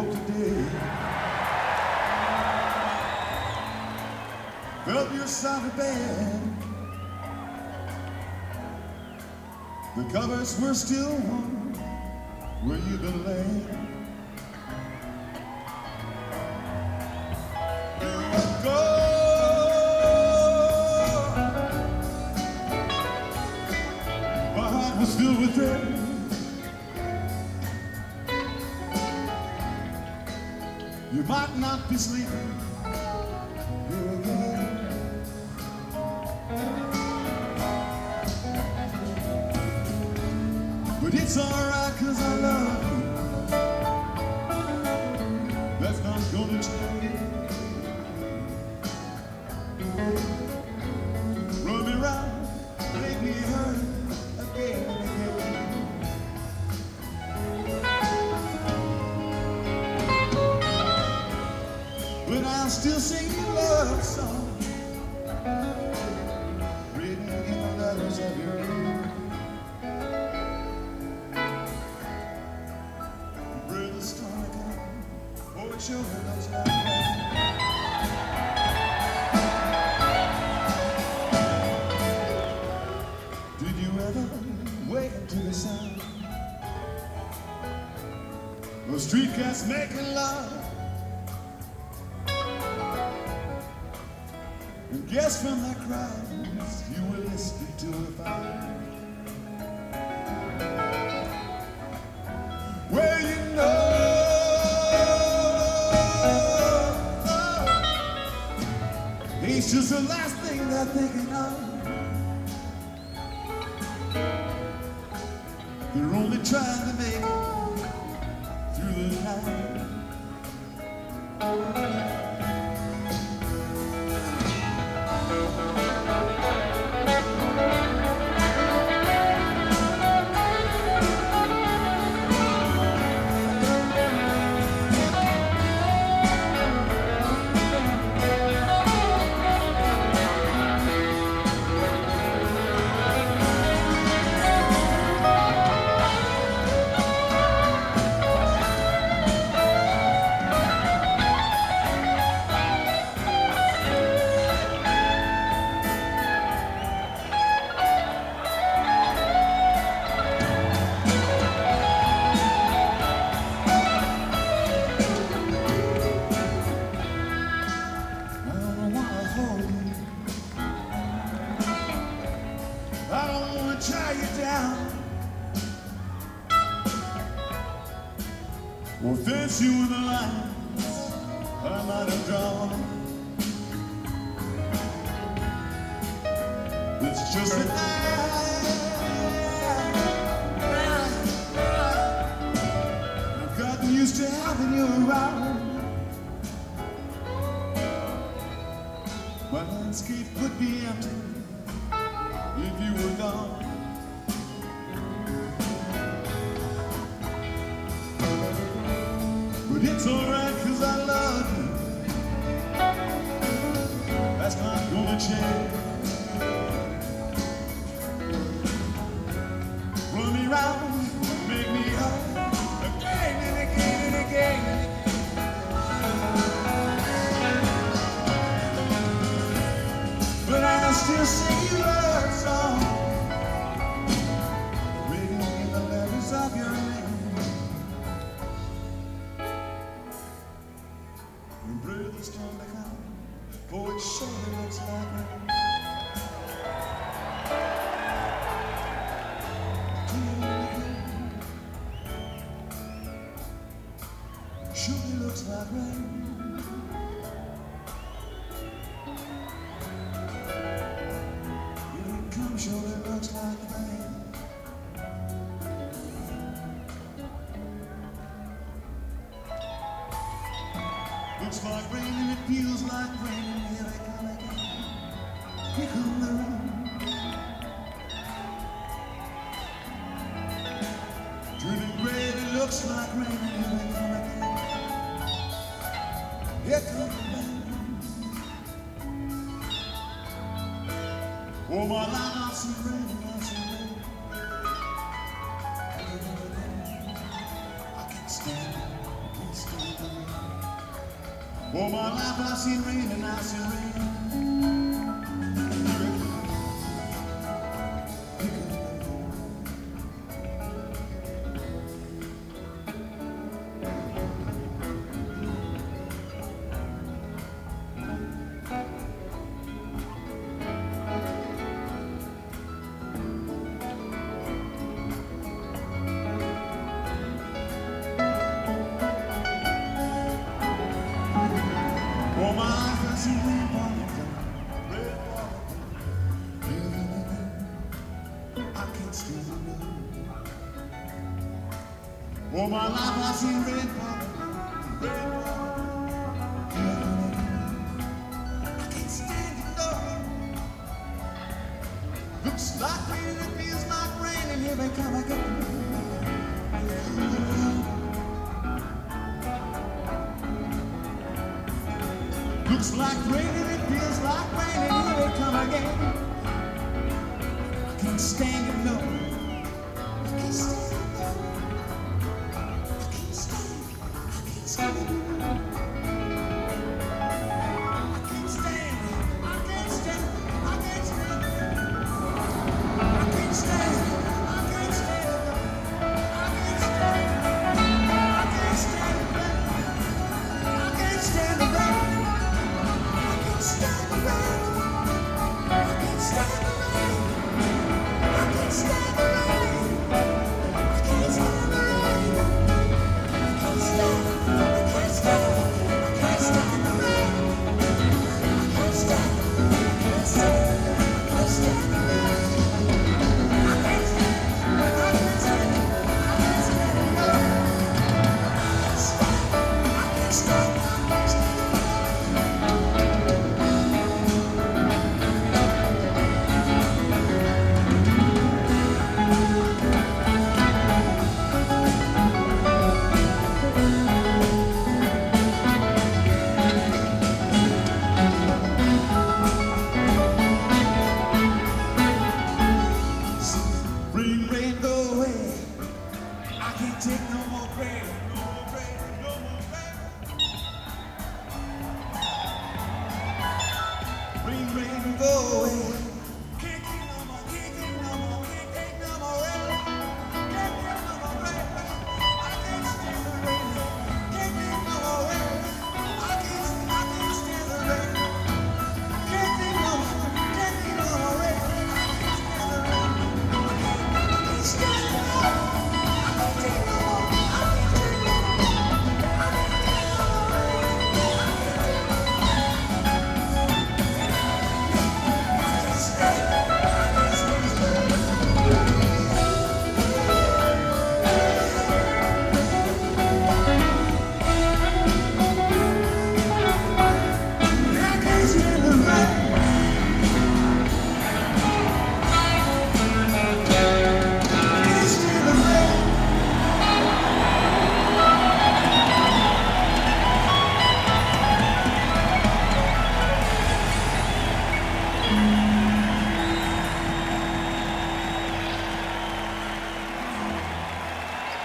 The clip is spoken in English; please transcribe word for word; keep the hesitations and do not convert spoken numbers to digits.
today. Felt you sounded bad. The covers were still warm where you've been laying. You were gone. My heart was filled with dread. You might not be sleeping here again. But it's alright, cause I love you. That's not gonna change. Run me round, make me hurt again and again. But I'll still sing your love song, written in the letters of your name. Sure looks like that. Did you ever wake up to the sound of street cats making love? And guess from that crowd you were listening to a fire. Well, you know it's just the last thing they're thinking of. They're only trying to make it through the night. Tie you down or fence you with the lines I might have drawn. It's just that I, I've gotten used to having you around. My landscape would be empty if you were gone. But it's alright, cause I love you. That's not gonna change. Run me round, make me up again and again and again and again. But I'll still sing you love song, written in the letters of your name. And breathe the storm to come, for it surely looks like rain. Surely looks like rain. Here it comes, surely looks like rain. Looks like rain and it feels like rain, and here they come again. Here come the rain. Turning gray, it looks like rain, and here they come again. Here come the rain. Oh, my life, I'll see rain, I'll see rain. I can't stand it, I can't stand it. All my life I've seen rain and I've seen rain. All my eyes have seen rain falling down, rain falling down. I can't stand it now. All my life I've seen rain falling down, rain falling down. I can't stand it no. Looks like rain and it feels like rain, and here they come again. Looks like rain and it feels like rain, and here they come again. I can't stand it no. I can't stand it no. I can't stand it. I can't stand it.